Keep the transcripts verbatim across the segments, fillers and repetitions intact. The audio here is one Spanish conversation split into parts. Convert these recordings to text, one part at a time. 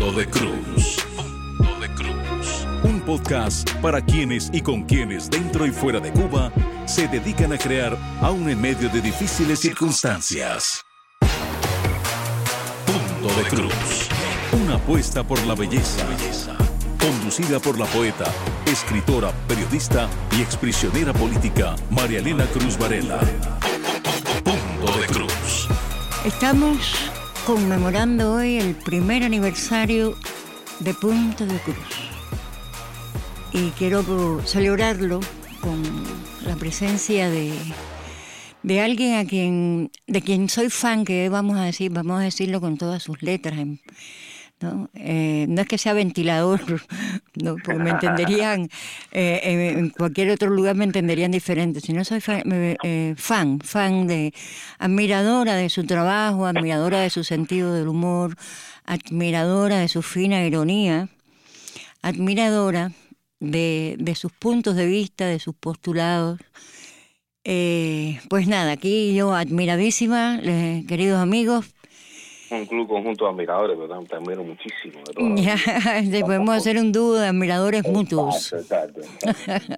Punto de Cruz. Punto de Cruz. Un podcast para quienes y con quienes dentro y fuera de Cuba se dedican a crear aún en medio de difíciles circunstancias. Punto de Cruz. Una apuesta por la belleza. Conducida por la poeta, escritora, periodista y exprisionera política María Elena Cruz Varela. Punto de Cruz. Estamos conmemorando hoy el primer aniversario de Punto de Cruz. Y quiero celebrarlo con la presencia de, de alguien a quien, de quien soy fan, que vamos a decir, vamos a decirlo con todas sus letras, ¿no? Eh, no es que sea ventilador, no, porque me entenderían, eh, en, en cualquier otro lugar me entenderían diferente, sino soy fan, eh, fan, fan de, admiradora de su trabajo, admiradora de su sentido del humor, admiradora de su fina ironía, admiradora de, de sus puntos de vista, de sus postulados. Eh, pues nada, aquí yo admiradísima, eh, queridos amigos. Un club conjunto de admiradores, pero te admiro muchísimo. Ya, podemos hacer un dúo de admiradores mutuos. Exacto, exacto.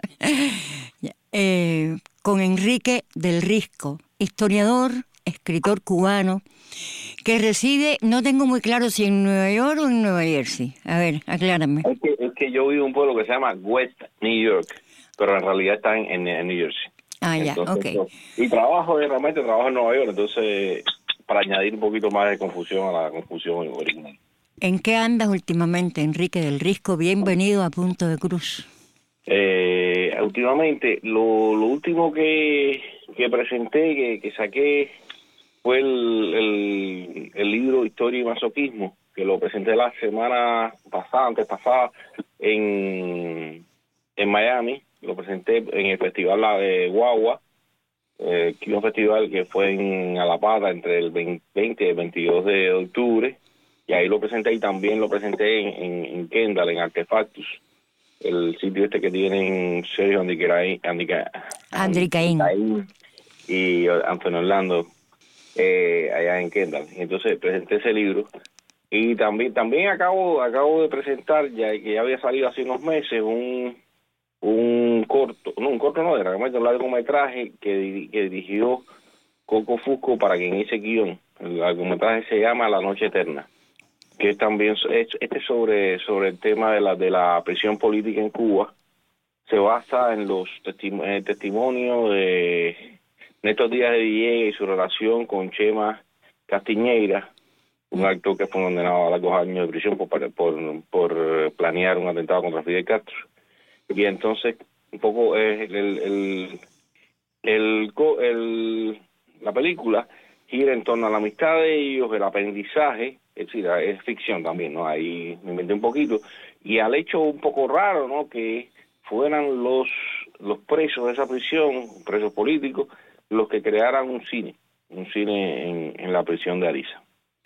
eh, con Enrique del Risco, historiador, escritor cubano, que reside, no tengo muy claro si en Nueva York o en Nueva Jersey. A ver, aclárame. Es que, es que yo vivo en un pueblo que se llama West New York, pero en realidad está en, en, en New Jersey. Ah, ya, entonces, ok. Y trabajo, realmente trabajo en Nueva York, entonces... para añadir un poquito más de confusión a la confusión original. ¿En qué andas últimamente, Enrique del Risco? Bienvenido a Punto de Cruz. Eh, últimamente, lo, lo último que, que presenté, que, que saqué, fue el, el, el libro Historia y Masoquismo, que lo presenté la semana pasada, antes pasada, en, en Miami. Lo presenté en el Festival de Guagua, Eh, un festival que fue en Alapata entre el veinte y el veintidós de octubre, y ahí lo presenté, y también lo presenté en, en, en Kendall, en Artefactus, el sitio este que tienen Sergio Andricaín Andricaín y Antonio Orlando, eh, allá en Kendall. Entonces presenté ese libro, y también también acabo acabo de presentar, ya que ya había salido hace unos meses, un un corto, no, un corto no, era un largometraje que, que dirigió Coco Fusco, para quien hice guión. El largometraje se llama La Noche Eterna, que es también es, este es sobre sobre el tema de la de la prisión política en Cuba. Se basa en los testim- en el testimonio de Néstor Díaz de Villegas y su relación con Chema Castiñeira, un actor que fue condenado a largos años de prisión por, por, por planear un atentado contra Fidel Castro. Y entonces, un poco eh, el, el, el, el, la película gira en torno a la amistad de ellos, el aprendizaje, es decir, es ficción también, ¿no? Ahí me inventé un poquito, y al hecho un poco raro, ¿no?, que fueran los, los presos de esa prisión, presos políticos, los que crearan un cine, un cine en, en la prisión de Ariza.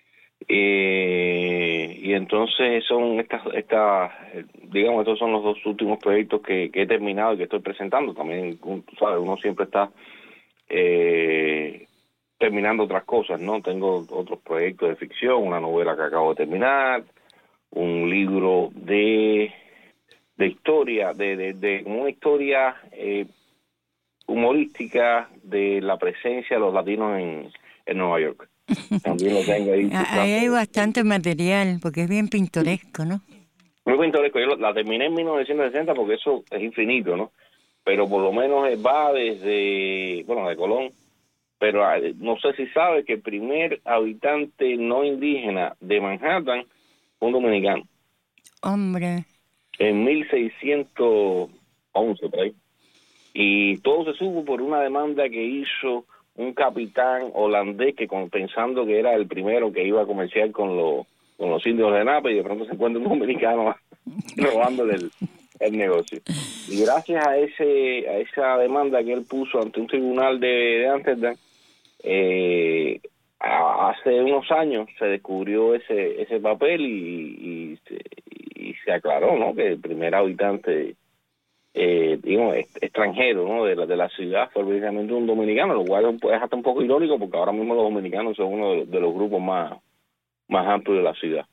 Eh, y entonces son estas, estas, digamos, estos son los dos últimos proyectos que, que he terminado y que estoy presentando. También, sabes, uno siempre está eh, terminando otras cosas, ¿no? Tengo otros proyectos de ficción, una novela que acabo de terminar, un libro de de historia, de, de, de una historia eh, humorística de la presencia de los latinos en, en Nueva York. También lo tengo ahí. Ahí hay bastante material, porque es bien pintoresco, ¿no? Muy pintoresco. Yo la terminé en mil novecientos sesenta porque eso es infinito, ¿no? Pero por lo menos va desde, bueno, de Colón. Pero no sé si sabes que el primer habitante no indígena de Manhattan fue un dominicano. Hombre. En mil seiscientos once, por ahí. Y todo se supo por una demanda que hizo un capitán holandés que con, pensando que era el primero que iba a comerciar con los con los indios de Napa, y de pronto se encuentra un dominicano robándole el, el negocio. Y gracias a ese a esa demanda que él puso ante un tribunal de, de Ámsterdam, eh, hace unos años se descubrió ese ese papel y, y, se, y se aclaró, ¿no?, que el primer habitante Eh, digamos, extranjero, ¿no?, de la, de la ciudad fue precisamente un dominicano, lo cual es hasta un poco irónico porque ahora mismo los dominicanos son uno de, de los grupos más, más amplios de la ciudad.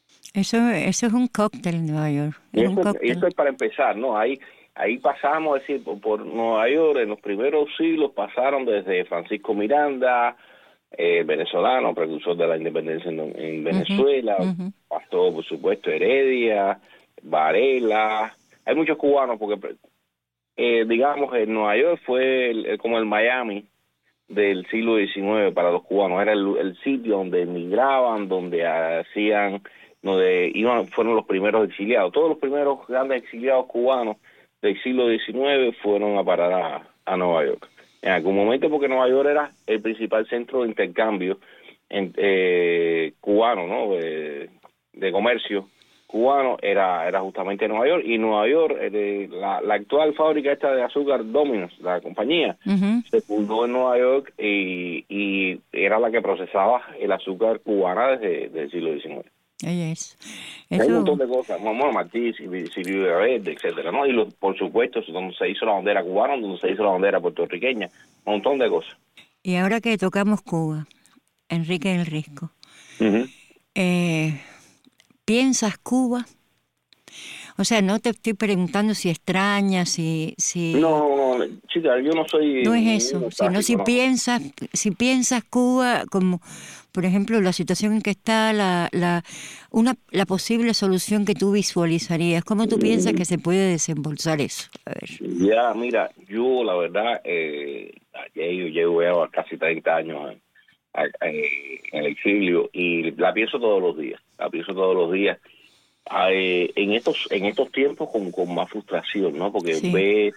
Eso, eso es un cóctel en Nueva York. Y Es un eso, cóctel. eso es para empezar, ¿no? Ahí, ahí pasamos, es decir, por, por Nueva York, en los primeros siglos pasaron desde Francisco Miranda, eh, venezolano, precursor de la independencia en, en Venezuela, Uh-huh, uh-huh. pasó, por supuesto, Heredia, Varela, hay muchos cubanos, porque, eh, digamos, en Nueva York fue el, el, como el Miami del siglo diecinueve para los cubanos, era el, el sitio donde emigraban, donde hacían, donde iban, fueron los primeros exiliados. Todos los primeros grandes exiliados cubanos del siglo diecinueve fueron a parar a, a Nueva York. En algún momento, porque Nueva York era el principal centro de intercambio en, eh, cubano, ¿no? De, de comercio cubano, era era justamente Nueva York. Y Nueva York, eh, la, la actual fábrica esta de azúcar Domino's, la compañía, uh-huh. se fundó en Nueva York y, y era la que procesaba el azúcar cubana desde, desde el siglo diecinueve. Yes. Eso... Hay un montón de cosas, Mamón Martí, Silvio Verde, etcétera, ¿no? Y los, por supuesto, donde se hizo la bandera cubana, donde se hizo la bandera puertorriqueña, un montón de cosas. Y ahora que tocamos Cuba, Enrique del Risco, uh-huh. eh, ¿piensas Cuba? O sea, no te estoy preguntando si extrañas, si... si... No, no, chica, yo no soy... No es eso, sino si no. piensas si piensas Cuba como, por ejemplo, la situación en que está, la la una la posible solución que tú visualizarías. ¿Cómo tú piensas que se puede desembolsar eso? A ver. Ya, mira, yo la verdad, eh, yo llevo casi treinta años en, en el exilio y la pienso todos los días, la pienso todos los días. Eh, en estos en estos tiempos con, con más frustración, ¿no? Porque sí. ves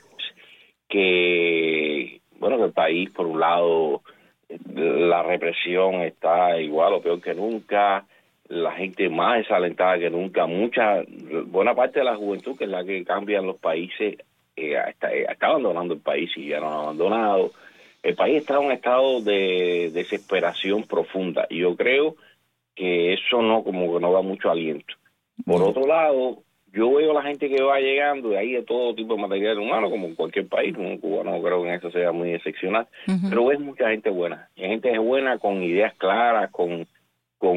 que, bueno, que el país, por un lado, la represión está igual o peor que nunca, la gente más desalentada que nunca, mucha, buena parte de la juventud, que es la que cambian los países, eh, está, está abandonando el país y ya no han abandonado. El país está en un estado de desesperación profunda y yo creo que eso no, como que no da mucho aliento. Por otro lado, yo veo a la gente que va llegando, y hay de todo tipo de material humano, como en cualquier país, un cubano no creo que en eso sea muy excepcional, uh-huh. pero es mucha gente buena, hay gente buena con ideas claras, con, con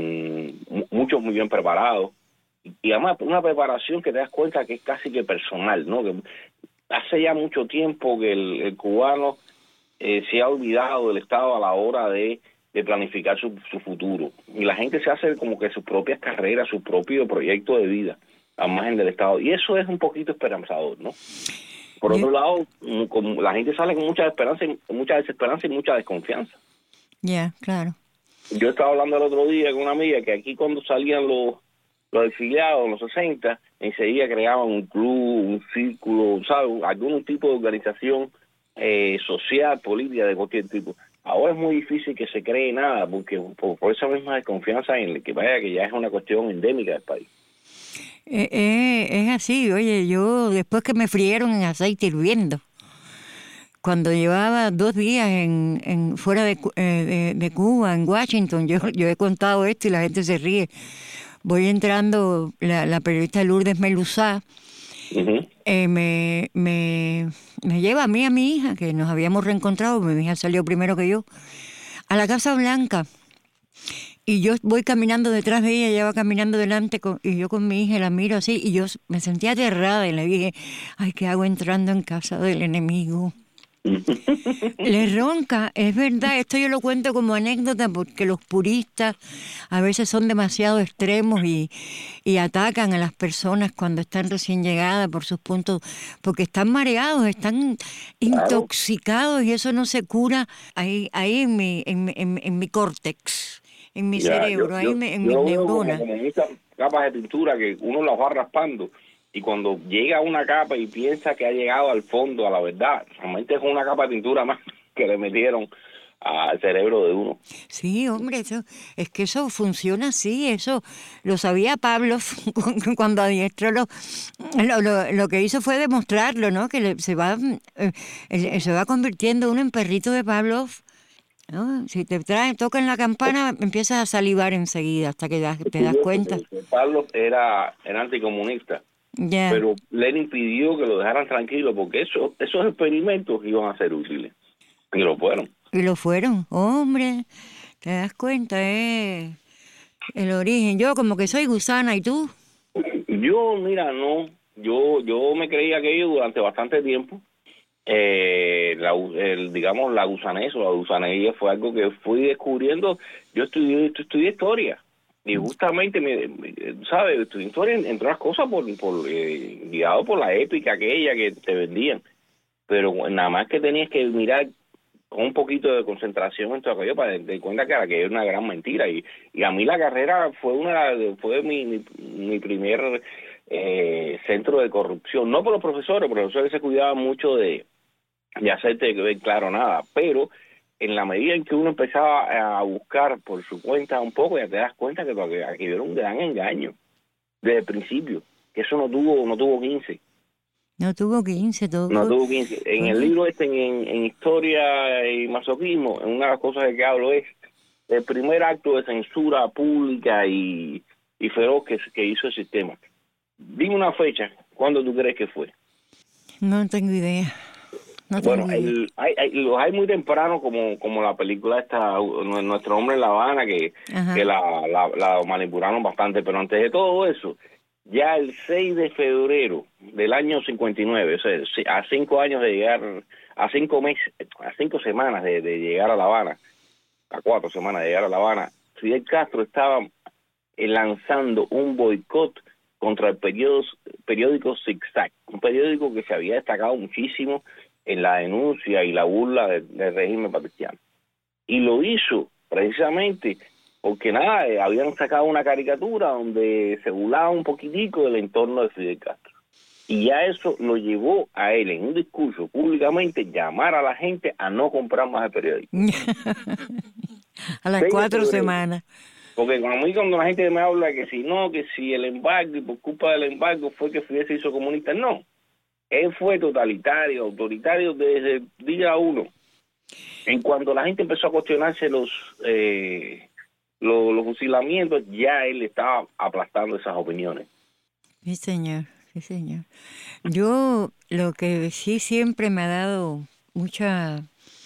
muchos muy bien preparados, y además una preparación que te das cuenta que es casi que personal, ¿no? Que hace ya mucho tiempo que el, el cubano eh, se ha olvidado del Estado a la hora de de planificar su, su futuro. Y la gente se hace como que sus propias carreras, su propio proyecto de vida, al margen del Estado. Y eso es un poquito esperanzador, ¿no? Por otro yeah. lado, como la gente sale con mucha esperanza, mucha desesperanza y mucha desconfianza. Ya, yeah, claro. Yo estaba hablando el otro día con una amiga que aquí cuando salían los, los exiliados en los sesenta, enseguida creaban un club, un círculo, ¿sabes? Algún tipo de organización eh, social, política, de cualquier tipo. Ahora es muy difícil que se cree nada, porque por, por esa misma desconfianza en que vaya que ya es una cuestión endémica del país. Eh, eh, es así, oye, yo después que me frieron en aceite hirviendo, cuando llevaba dos días en, en fuera de, eh, de, de Cuba, en Washington, yo, yo he contado esto y la gente se ríe. Voy entrando, la, la periodista Lourdes Meluzá, Uh-huh. Eh, me, me, me lleva a mí y a mi hija, que nos habíamos reencontrado, mi hija salió primero que yo, a la Casa Blanca. Y yo voy caminando detrás de ella, ella va caminando delante, con, y yo con mi hija la miro así, y yo me sentía aterrada y le dije, ay, ¿qué hago entrando en casa del enemigo? Le ronca, es verdad, esto yo lo cuento como anécdota porque los puristas a veces son demasiado extremos y, y atacan a las personas cuando están recién llegadas por sus puntos, porque están mareados, están intoxicados y eso no se cura ahí, ahí en mi, en, en, en mi córtex, en mi ya, cerebro, yo, ahí yo, en mis neuronas. Como, como muchas capas de pintura que uno las va raspando. Y cuando llega a una capa y piensa que ha llegado al fondo, a la verdad, realmente es una capa de pintura más que le metieron al cerebro de uno. Sí, hombre, eso, es que eso funciona así, eso lo sabía Pablo cuando adiestró, lo, lo, lo, lo que hizo fue demostrarlo, ¿no? Que le, se, va, eh, se va convirtiendo uno en perrito de Pavlov, ¿no? Si te traen, tocan la campana, empiezas a salivar enseguida hasta que das, te das cuenta. Pavlov era, era anticomunista. Yeah. Pero Lenin pidió que lo dejaran tranquilo porque eso, esos experimentos iban a ser útiles. Y lo fueron. Y lo fueron, hombre. ¿Te das cuenta? Eh? El origen. Yo como que soy gusana, ¿y tú? Yo, mira, no, yo yo me creí aquello durante bastante tiempo. Eh, la, el, digamos, la gusanés o la gusanería fue algo que fui descubriendo. Yo estudié, estudié historia y justamente, me, me, ¿sabes? Estudié historia en, entre otras cosas por, por eh, guiado por la épica aquella que te vendían. Pero nada más que tenías que mirar con un poquito de concentración en todo aquello para darte cuenta que aquello era una gran mentira. Y, y a mí la carrera fue una fue mi, mi, mi primer eh, centro de corrupción. No por los profesores, los profesores se cuidaban mucho de de hacerte ver claro nada, pero en la medida en que uno empezaba a buscar por su cuenta un poco, ya te das cuenta que aquí era un gran engaño desde el principio, que eso no tuvo no tuvo quince. No tuvo quince, todo. No tuvo quince. En uh-huh. el libro este, en, en Historia y Masoquismo, en una de las cosas de que hablo es el primer acto de censura pública y, y feroz que, que hizo el sistema. Dime una fecha, ¿cuándo tú crees que fue? No tengo idea. No bueno, el, hay, hay, los hay muy temprano, como como la película esta, Nuestro Hombre en La Habana, que, que la, la, la manipularon bastante, pero antes de todo eso, ya el seis de febrero del año cincuenta y nueve, o sea, a cinco años de llegar, a cinco meses, a cinco semanas de, de llegar a La Habana, a cuatro semanas de llegar a La Habana, Fidel Castro estaba lanzando un boicot contra el periódico, periódico Zig-Zag, un periódico que se había destacado muchísimo en la denuncia y la burla del, del régimen patriciano. Y lo hizo precisamente porque nada, eh, habían sacado una caricatura donde se burlaba un poquitico del entorno de Fidel Castro. Y ya eso lo llevó a él en un discurso públicamente llamar a la gente a no comprar más el periódico. A las cuatro semanas. Porque a mí cuando la gente me habla que si no, que si el embargo y por culpa del embargo fue que Fidel se hizo comunista, no. Él fue totalitario, autoritario desde el día uno. En cuanto la gente empezó a cuestionarse los, eh, los, los fusilamientos, ya él estaba aplastando esas opiniones. Sí, señor, sí, señor. Yo lo que sí siempre me ha dado mucha...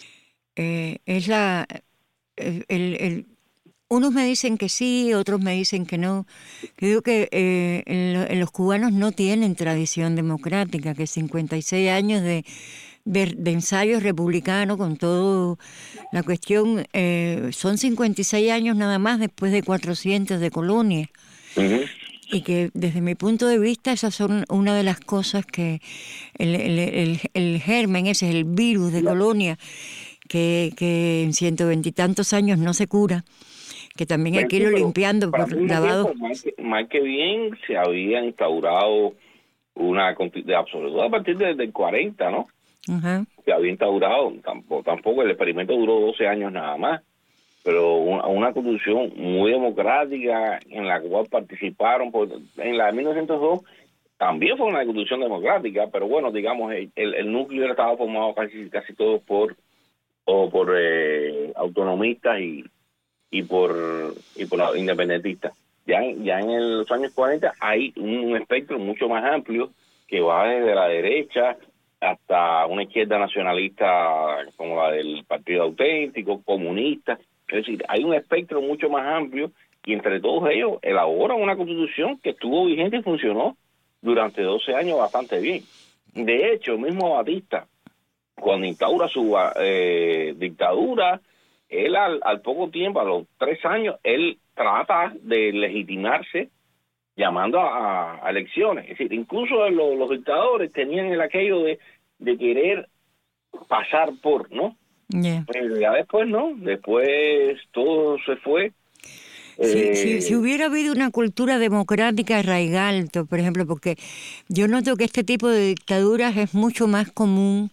Eh, es la... El, el, el, unos me dicen que sí, otros me dicen que no. Yo digo que eh, en, lo, en los cubanos no tienen tradición democrática, que cincuenta y seis años de, de, de ensayo republicano con todo la cuestión, eh, son cincuenta y seis años nada más después de cuatrocientos de colonia. Uh-huh. Y que desde mi punto de vista esas son una de las cosas que el, el, el, el germen ese es el virus de colonia que, que en ciento veintitantos años no se cura, que también hay que irlo limpiando por lavado. Más que, más que bien se había instaurado una de absoluta a partir del de cuarenta, ¿no? Uh-huh. Se había instaurado, tampoco, tampoco el experimento duró doce años nada más, pero una, una constitución muy democrática en la cual participaron, por, en la de mil novecientos dos también fue una constitución democrática, pero bueno, digamos, el, el núcleo estaba formado casi, casi todo por, o por eh, autonomistas y y por y por los independentistas. Ya, ya en los años cuarenta hay un espectro mucho más amplio que va desde la derecha hasta una izquierda nacionalista como la del Partido Auténtico, comunista. Es decir, hay un espectro mucho más amplio y entre todos ellos elaboran una constitución que estuvo vigente y funcionó durante doce años bastante bien. De hecho, el mismo Batista, cuando instaura su eh, dictadura, él al, al poco tiempo, a los tres años, él trata de legitimarse llamando a, a elecciones. Es decir, incluso los, los dictadores tenían el aquello de, de querer pasar por, ¿no? Yeah. Pero ya después, ¿no? Después todo se fue. Si, eh, si, si hubiera habido una cultura democrática arraigada, por ejemplo, porque yo noto que este tipo de dictaduras es mucho más común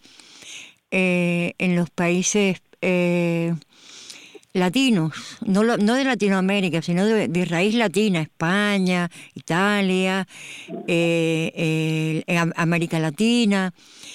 eh, en los países... Eh, latinos, no, lo, no de Latinoamérica, sino de, de raíz latina, España, Italia, eh, eh, América Latina,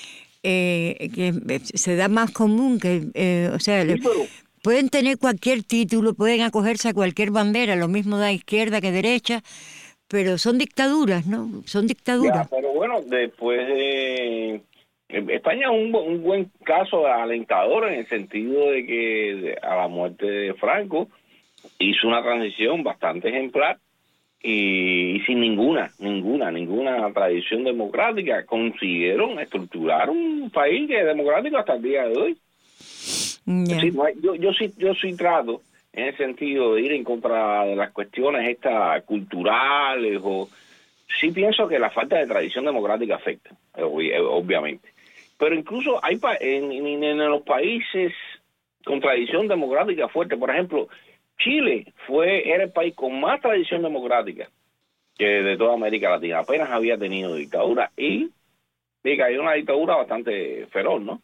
eh, que se da más común, que, eh, o sea, sí, pero... pueden tener cualquier título, pueden acogerse a cualquier bandera, lo mismo da izquierda que derecha, pero son dictaduras, ¿no? Son dictaduras. Ya, pero bueno, después de... España es un, un buen caso alentador en el sentido de que a la muerte de Franco hizo una transición bastante ejemplar y, y sin ninguna, ninguna, ninguna tradición democrática consiguieron estructurar un país que es democrático hasta el día de hoy. Yeah. Sí, no hay, yo, yo sí, yo sí trato en el sentido de ir en contra de las cuestiones estas culturales o sí pienso que la falta de tradición democrática afecta, obviamente. Pero incluso hay pa en, en, en los países con tradición democrática fuerte, por ejemplo, Chile fue era el país con más tradición democrática que de toda América Latina. Apenas había tenido dictadura y, y cayó una dictadura bastante feroz, ¿no?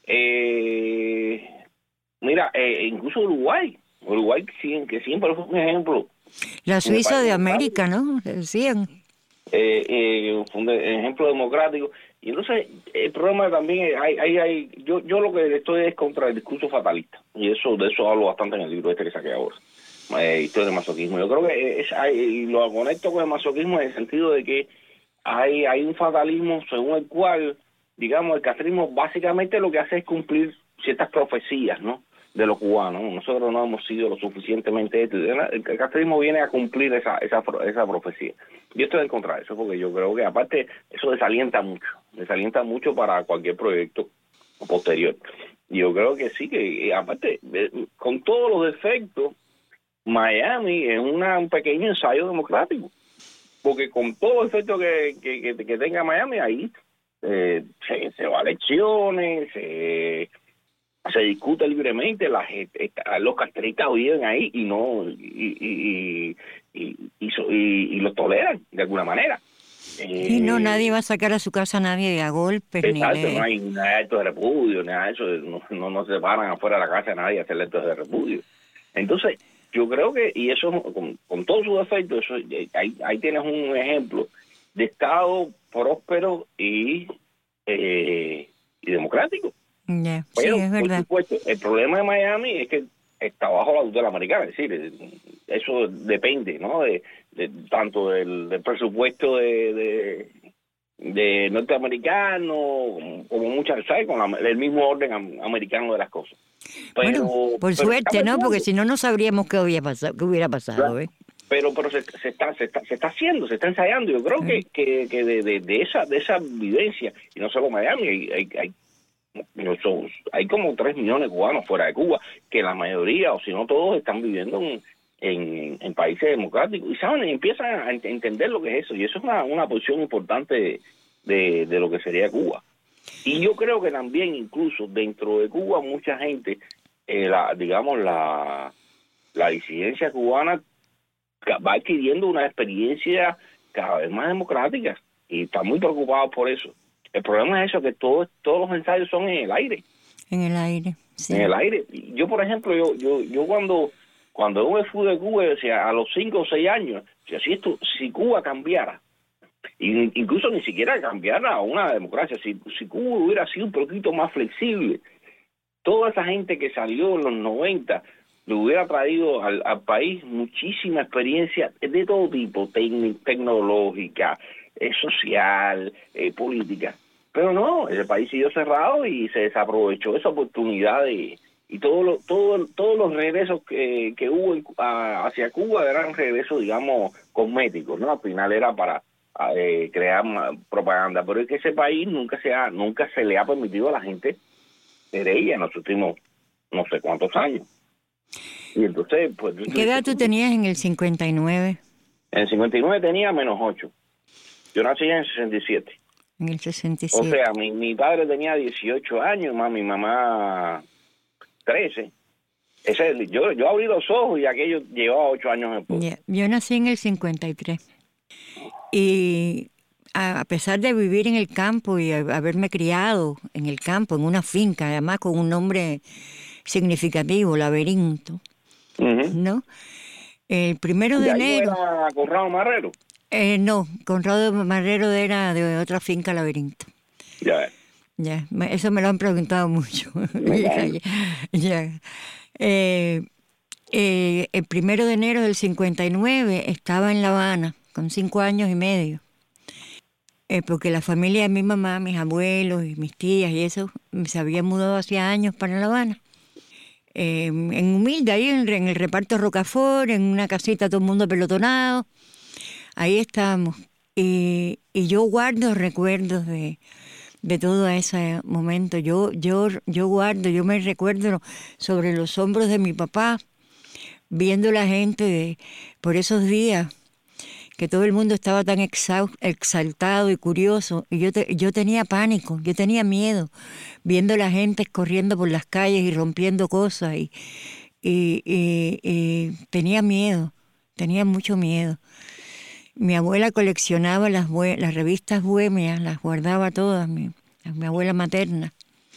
Eh, mira, eh, incluso Uruguay, Uruguay que siempre fue un ejemplo. La Suiza de América, ¿no? Decían. Eh, eh, un ejemplo democrático. Y entonces el problema también hay, hay, hay yo yo lo que estoy es contra el discurso fatalista, y eso de eso hablo bastante en el libro este que saqué ahora, eh, Historia del masoquismo. Yo creo que es, hay, y lo conecto con el masoquismo en el sentido de que hay hay un fatalismo según el cual, digamos, el castrismo básicamente lo que hace es cumplir ciertas profecías, ¿no?, de los cubanos. Nosotros no hemos sido lo suficientemente, el castrismo viene a cumplir esa esa esa profecía. Yo estoy en contra de eso porque yo creo que aparte eso desalienta mucho, desalienta mucho para cualquier proyecto posterior. Y yo creo que sí, que aparte con todos los defectos, Miami es una, un pequeño ensayo democrático, porque con todo el efecto que, que, que, que tenga Miami ahí eh, se, se va a elecciones, se se discute libremente, las, los castristas viven ahí y no y y, y, y, y, y lo toleran de alguna manera. Y no, nadie va a sacar a su casa a nadie a golpes. Exacto, ni le... no hay nada de actos de repudio, nada de eso, no, no, no se paran afuera de la casa a nadie a hacer actos de repudio. Entonces, yo creo que, y eso con, con todos sus defectos, eso, ahí, ahí tienes un ejemplo de Estado próspero y, eh, y democrático. Yeah, Pero, sí, es verdad. por supuesto, el problema de Miami es que está bajo la tutela americana, es decir, eso depende, ¿no?, de, de tanto del, del presupuesto de, de, de norteamericano como, como muchas, ¿sabes?, con la, el mismo orden americano de las cosas. Pero, bueno, por pero suerte, ¿no?, porque si no, no sabríamos qué, había pasado, qué hubiera pasado, claro. ¿eh? Pero pero se, se está se está se está haciendo, se está ensayando. Yo creo que, que, que de, de, de esa de esa vivencia, y no solo Miami, hay, hay, hay hay como tres millones de cubanos fuera de Cuba, que la mayoría, o si no todos, están viviendo en, en, en países democráticos, y saben, empiezan a entender lo que es eso, y eso es una, una posición importante de, de, de lo que sería Cuba. Y yo creo que también, incluso dentro de Cuba, mucha gente, eh, la, digamos, la, la disidencia cubana va adquiriendo una experiencia cada vez más democrática, y están muy preocupados por eso. El problema es eso, que todos todos los ensayos son en el aire. En el aire, sí. En el aire. Yo, por ejemplo, yo yo yo cuando cuando yo me fui de Cuba, o sea, a los cinco o seis años, si, así esto, si Cuba cambiara, incluso ni siquiera cambiara a una democracia, si, si Cuba hubiera sido un poquito más flexible, toda esa gente que salió en los noventa le hubiera traído al, al país muchísima experiencia de todo tipo, tec- tecnológica, eh, social, eh, política. Pero no, ese país siguió cerrado y se desaprovechó esa oportunidad de, y todo lo, todo, todos los regresos que, que hubo en, a, hacia Cuba eran regresos, digamos, cosméticos, ¿no? Al final era para eh, crear propaganda, pero es que ese país nunca se ha, nunca se le ha permitido a la gente ser ella en los últimos no sé cuántos años. Y entonces, pues... ¿Qué edad tú tenías en el cincuenta y nueve? En el cincuenta y nueve tenía menos ocho. Yo nací en el sesenta y siete. En el sesenta y siete. O sea, mi, mi padre tenía dieciocho años, más mi mamá trece. Ese, yo, yo abrí los ojos y aquello llevaba ocho años después. Yeah. Yo nací en el cincuenta y tres. Y a, a pesar de vivir en el campo y a, haberme criado en el campo, en una finca, además con un nombre significativo, Laberinto, uh-huh. ¿no? El primero de enero... ¿Era Conrado Marrero? Eh, no, Conrado Marrero era de otra finca, Laberinto. Ya. Ya, eso me lo han preguntado mucho. ya, ya. Eh, eh, el primero de enero del cincuenta y nueve estaba en La Habana, con cinco años y medio. Eh, porque la familia de mi mamá, mis abuelos y mis tías y eso, se habían mudado hacía años para La Habana. eh, en humilde, ahí en, en el reparto Rocafort, en una casita todo el mundo pelotonado. Ahí estábamos. Y, y yo guardo recuerdos de, de todo ese momento. Yo, yo, yo guardo, yo me recuerdo sobre los hombros de mi papá, viendo la gente de, por esos días, que todo el mundo estaba tan exau- exaltado y curioso, y yo, te, yo tenía pánico, yo tenía miedo, viendo la gente corriendo por las calles y rompiendo cosas, y, y, y, y tenía miedo, tenía mucho miedo. Mi abuela coleccionaba las, las revistas bohemias, las guardaba todas, mi, mi abuela materna.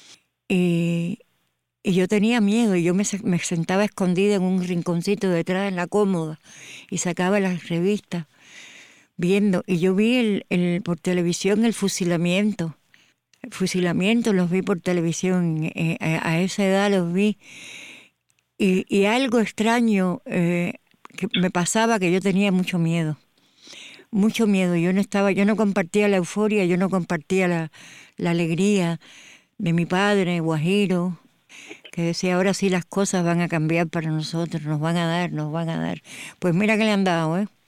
Y, y yo tenía miedo, y yo me, me sentaba escondida en un rinconcito detrás en la cómoda y sacaba las revistas viendo. Y yo vi el, el, por televisión el fusilamiento. El fusilamiento los vi por televisión, eh, a, a esa edad los vi. Y, y algo extraño eh, que me pasaba, que yo tenía mucho miedo. Mucho miedo, yo no estaba, yo no compartía la euforia, yo no compartía la, la alegría de mi padre, Guajiro, que decía, ahora sí las cosas van a cambiar para nosotros, nos van a dar, nos van a dar. Pues mira que le han dado, ¿eh?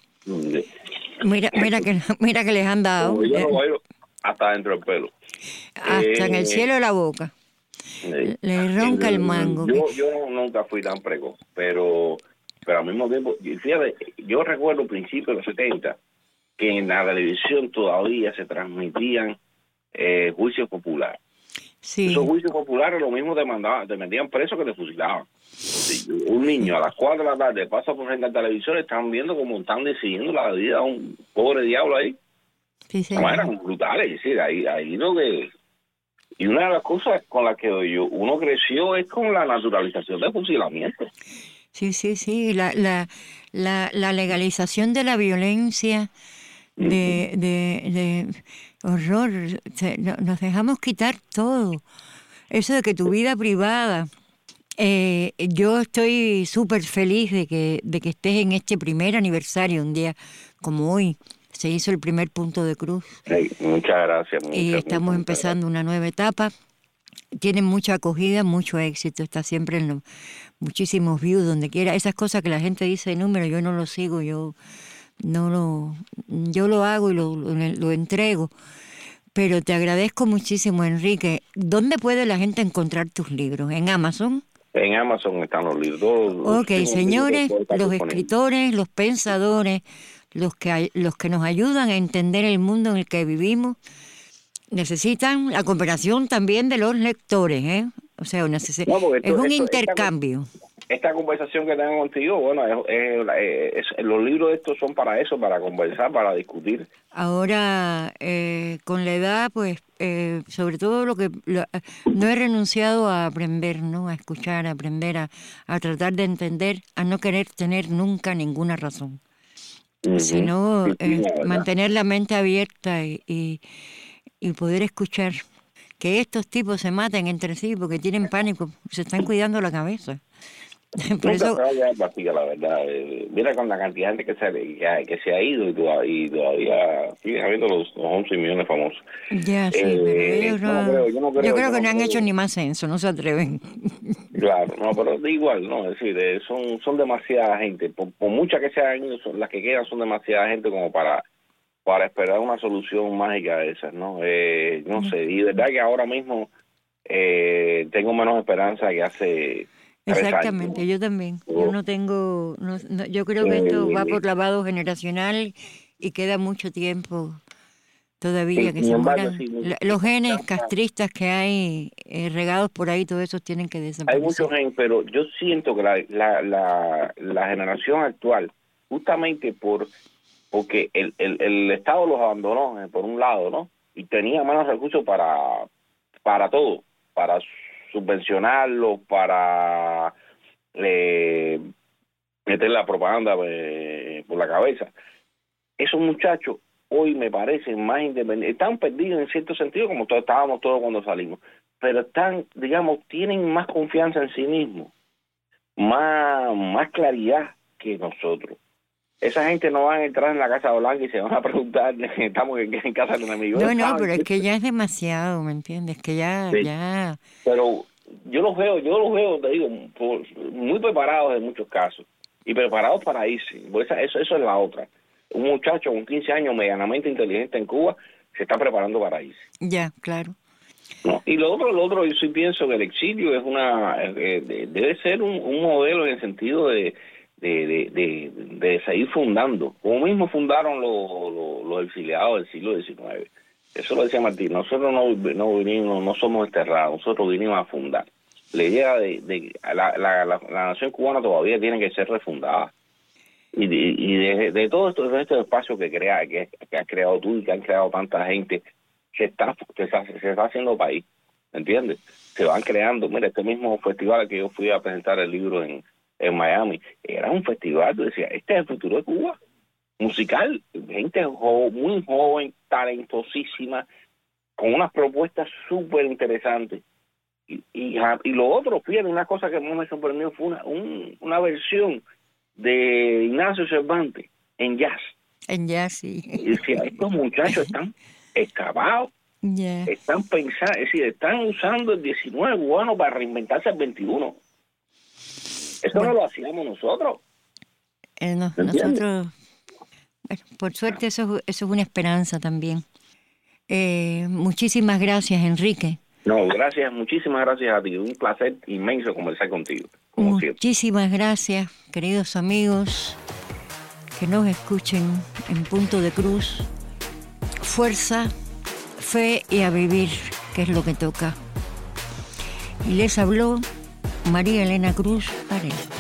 Mira, mira que, mira que les han dado. Yo eh, no bailo hasta dentro del pelo. Hasta Eh, en el cielo de la boca. eh, Le ronca eh, el mango. Yo, yo nunca fui tan precoz, pero, pero al mismo tiempo, fíjate, yo recuerdo principios de los setenta, que en la televisión todavía se transmitían eh, juicios populares. Sí. Esos juicios populares lo mismo te mandaban, te metían preso que te fusilaban. Si un niño a las cuatro de la tarde pasa por frente al televisor, están viendo cómo están decidiendo la vida a un pobre diablo ahí. Sí, sí. No, eran brutales, es decir, ahí, ahí lo que... Y una de las cosas con las que yo, uno creció es con la naturalización del fusilamiento. Sí, sí, sí, la, la, la, la legalización de la violencia, de, de, de horror, nos dejamos quitar todo. Eso de que tu vida privada, eh, yo estoy súper feliz de que, de que estés en este primer aniversario, un día como hoy, se hizo el primer punto de cruz. Sí, muchas gracias. Muchas, y estamos muchas empezando gracias. una nueva etapa. Tienen mucha acogida, mucho éxito, está siempre en los muchísimos views, donde quiera. Esas cosas que la gente dice de número, yo no lo sigo, yo no lo, yo lo hago y lo, lo, lo entrego. Pero te agradezco muchísimo, Enrique. ¿Dónde puede la gente encontrar tus libros? ¿En Amazon? En Amazon están los libros. Los ok, señores, los escritores, los pensadores, los que, los que nos ayudan a entender el mundo en el que vivimos, necesitan la cooperación también de los lectores, ¿eh? O sea, neces- no, esto, es un esto, intercambio. Esta, esta conversación que tengo contigo, bueno, es, es, es, los libros estos son para eso, para conversar, para discutir. Ahora, eh, con la edad, pues, eh, sobre todo lo que... Lo, no he renunciado a aprender, ¿no? A escuchar, a aprender, a, a tratar de entender, a no querer tener nunca ninguna razón. Uh-huh. Sino sí, sí, eh, mantener la mente abierta y... y y poder escuchar que estos tipos se maten entre sí porque tienen pánico, se están cuidando la cabeza. Por eso vacía, la verdad. Eh, mira con la cantidad de gente que se, que, que se ha ido y todavía, y todavía siguen habiendo los, los once millones famosos. Ya, sí, eh, pero ellos no, no creo, yo, no creo, yo creo yo que no, no han creo. hecho ni más censo, no se atreven. Claro, no, pero de igual, no, es decir, eh, son, son demasiada gente, por, por muchas que se han ido, son, las que quedan son demasiada gente como para para esperar una solución mágica de esas, ¿no? Eh, no sé, y de verdad que ahora mismo eh, tengo menos esperanza que hace Exactamente, años. Yo también. Oh. Yo no tengo, no, no, yo creo que esto eh, va por lavado generacional y queda mucho tiempo todavía que se mueran. Sí, los genes castristas que hay eh, regados por ahí, todos esos tienen que desaparecer. Hay muchos genes, pero yo siento que la, la, la, la generación actual, justamente por porque el, el, el Estado los abandonó, eh, por un lado, ¿no? Y tenía menos recursos para, para todo, para subvencionarlos, para eh, meter la propaganda eh, por la cabeza. Esos muchachos hoy me parecen más independientes, están perdidos en cierto sentido, como todos estábamos todos cuando salimos, pero están, digamos, tienen más confianza en sí mismos, más, más claridad que nosotros. Esa gente no va a entrar en la Casa Blanca y se van a preguntar, estamos en, en casa del enemigo. No, no, pero es que ya es demasiado, ¿me entiendes? Que ya, sí. ya... Pero yo los veo, yo los veo, te digo, por, muy preparados en muchos casos y preparados para irse. Pues esa, eso, eso es la otra. Un muchacho con quince años medianamente inteligente en Cuba se está preparando para irse. Ya, claro. No, y lo otro, lo otro, yo sí pienso que el exilio es una, eh, de, debe ser un, un modelo en el sentido de, de, de, de, de seguir fundando, como mismo fundaron los, los, los exiliados del siglo diecinueve. Eso lo decía Martín, nosotros no, no vinimos, no somos enterrados, nosotros vinimos a fundar. La idea de, de la, la, la, la nación cubana todavía tiene que ser refundada. Y de, y de, de todo esto, de estos espacios que crea, que, que has creado tú y que han creado tanta gente, se está, se está, se está haciendo país, ¿entiendes? Se van creando, mira, este mismo festival que yo fui a presentar el libro en, en Miami, era un festival, tú decías, este es el futuro de Cuba, musical, gente jo, muy joven, talentosísima, con unas propuestas súper interesantes. Y, y, y lo otro, fíjate, una cosa que más me sorprendió fue una, un, una versión de Ignacio Cervantes en jazz. En jazz, sí. Y decía, estos muchachos están excabados, yeah. están pensando, es decir, están usando el diecinueve cubano para reinventarse el veintiuno. Eso bueno, no lo hacíamos nosotros. Eh, no, nosotros, bueno, por suerte eso, eso es una esperanza también. Eh, muchísimas gracias, Enrique. No, gracias, muchísimas gracias a ti. Un placer inmenso conversar contigo. Como muchísimas siempre. Gracias, queridos amigos que nos escuchen en Punto de Cruz. Fuerza, fe y a vivir, que es lo que toca. Y les habló María Elena Cruz Varela.